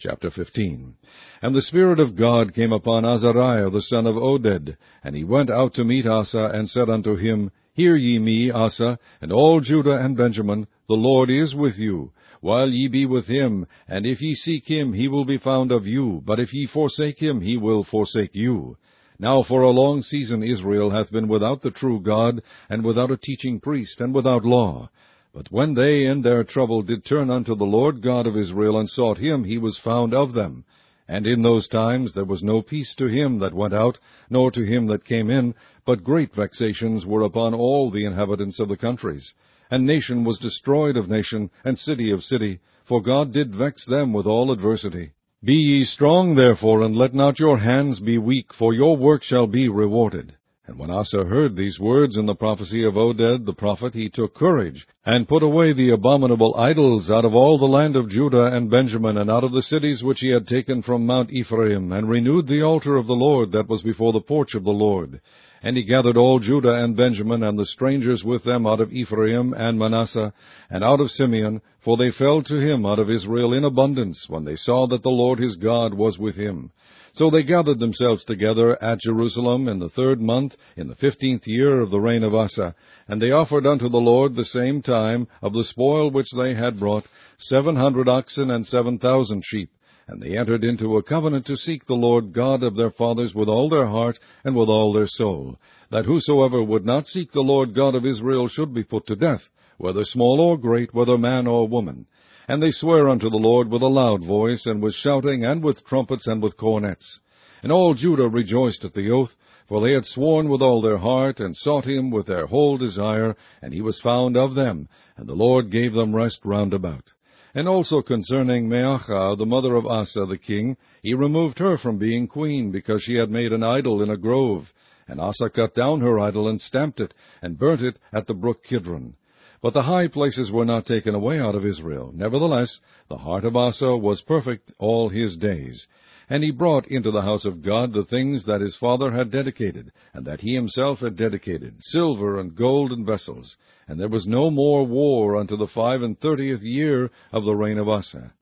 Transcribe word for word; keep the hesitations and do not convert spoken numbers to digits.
Chapter fifteen. And the Spirit of God came upon Azariah the son of Oded, and he went out to meet Asa, and said unto him, Hear ye me, Asa, and all Judah and Benjamin, the Lord is with you, while ye be with him, and if ye seek him, he will be found of you, but if ye forsake him, he will forsake you. Now for a long season Israel hath been without the true God, and without a teaching priest, and without law. But when they in their trouble did turn unto the Lord God of Israel, and sought him, he was found of them. And in those times there was no peace to him that went out, nor to him that came in, but great vexations were upon all the inhabitants of the countries. And nation was destroyed of nation, and city of city, for God did vex them with all adversity. Be ye strong therefore, and let not your hands be weak, for your work shall be rewarded. And when Asa heard these words in the prophecy of Oded the prophet, he took courage, and put away the abominable idols out of all the land of Judah and Benjamin, and out of the cities which he had taken from Mount Ephraim, and renewed the altar of the Lord that was before the porch of the Lord. And he gathered all Judah and Benjamin, and the strangers with them out of Ephraim and Manasseh, and out of Simeon, for they fell to him out of Israel in abundance, when they saw that the Lord his God was with him. So they gathered themselves together at Jerusalem in the third month, in the fifteenth year of the reign of Asa. And they offered unto the Lord the same time of the spoil which they had brought, seven hundred oxen and seven thousand sheep. And they entered into a covenant to seek the Lord God of their fathers with all their heart and with all their soul, that whosoever would not seek the Lord God of Israel should be put to death, whether small or great, whether man or woman. And they sware unto the Lord with a loud voice, and with shouting, and with trumpets, and with cornets. And all Judah rejoiced at the oath, for they had sworn with all their heart, and sought him with their whole desire, and he was found of them, and the Lord gave them rest round about. And also concerning Maachah, the mother of Asa the king, he removed her from being queen, because she had made an idol in a grove. And Asa cut down her idol, and stamped it, and burnt it at the brook Kidron. But the high places were not taken away out of Israel. Nevertheless, the heart of Asa was perfect all his days. And he brought into the house of God the things that his father had dedicated, and that he himself had dedicated, silver and gold and vessels. And there was no more war unto the five and thirtieth year of the reign of Asa.